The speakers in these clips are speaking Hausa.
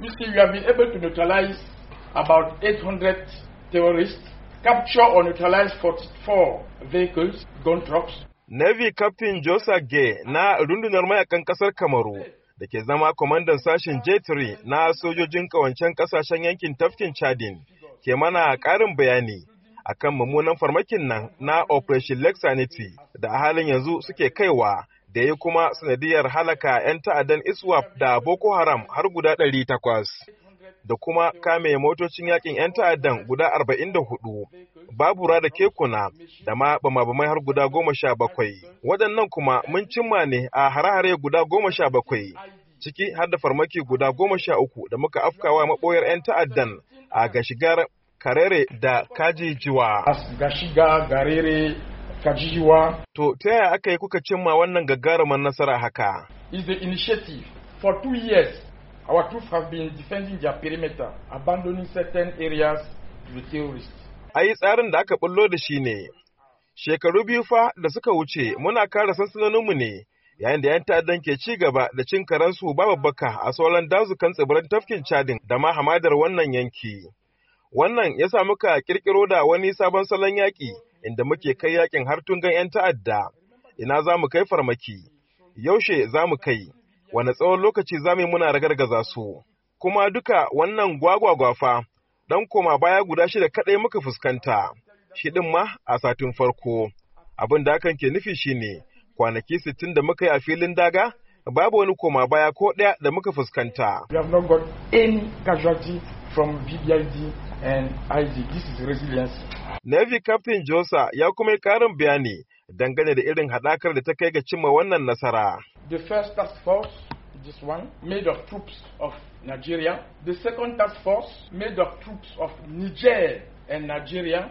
You see, we have been able to neutralize about 800 terrorists, capture or neutralize 44 vehicles, gun trucks. Navy Captain Josa Gay na rundunar mayakan kasar Kamaru da ke zama kwamandan sashen J3 na sojojin kawancen kasashen yankin tafkin Chadin ke mana ƙarin bayani akan mummunan farmakin nan na Operation Lake Sanity da a halin yanzu suke kaiwa da ya kuma sanadiyar halaka 'yan ta'addan ISWAP da Boko Haram har guda 800 da kuma kame motocin yakin 'yan ta'addan guda 44, babura da kekuna da ma bama-bamai har guda 17. Waɗannan kuma mun cimma ne a hare-hare guda 17, ciki har da farmaki guda 13 da muka afkawa maɓoyar 'yan ta'addan a Gashigar, Karere da Kajijiwa. Gashiga, Garere, Kajijiwa. To, ta yaya aka yi kuka cimma wannan gagarumar nasara haka? Is the initiative. For 2 years, our troops have been defending their perimeter, abandoning certain areas to the terrorists. Ai tsarin da aka bullo da shi ne, shekaru 2 fa da suka wuce muna kare sansanoninmu ne, yayin da 'yan ta'addan ke ci gaba da cin karensu babbaka a sauran dazukan tsibiran tafkin Chadin da ma hamadar wannan yanki. Wannan ya sa muka kirkiro da wani sabon salon yaƙi inda muke kai yaƙin har tungan 'yan ta'adda. Ina za mu kai farmaki? Yaushe za mu kai? Wane tsawon lokaci za mu yi muna ragargaza su? Kuma duka wannan gwagwagwafa dan koma baya guda 6 kaɗai muka fuskanta. Shi ɗin ma a satin farko. Abin da hakan ke nufi shine kwanaki 60 da muka yi a filin daga, babu wani koma baya ko ɗaya da muka fuskanta. We have not got any casualty from VBID and ID. This is resilience. Navy Captain Josa ya kuma yi ƙarin bayani dangane da irin haɗakar da ta kai ga cimma wannan nasara. The first task force, this one, made of troops of Nigeria. The second task force, made of troops of Niger and Nigeria.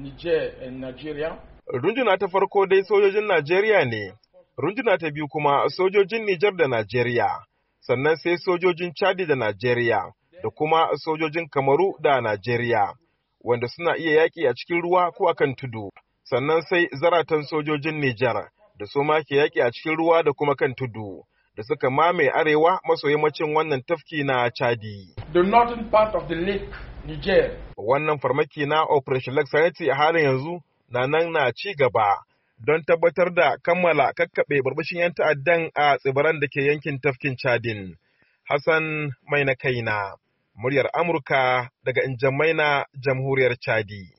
Runduna ta farko dai sojojin Najeriya ne, runduna ta biyu kuma sojojin Nijar da Najeriya, sannan sai sojojin Chadi da Najeriya, da kuma sojojin Kamaru da Najeriya, wanda suna iya yaƙi a cikin ruwa ko akan tudu, sannan sai zaratan sojojin Nijar, da su ma ke yaƙi a cikin ruwa da kuma kan tudu, da suka mamaye arewa maso yammacin wannan tafki na Chadi. The northern part of the lake, Niger. Wannan farmaki na Operation Lake Sanity a halin yanzu na nan na ci gaba don tabbatar da kammala kakkaɓe barbashin 'yan ta'addan a tsibiran da ke yankin tafkin Chadin. Hassan Mai na kaina, muryar Amurka daga N'Djamena, Jamhuriyar Chadi.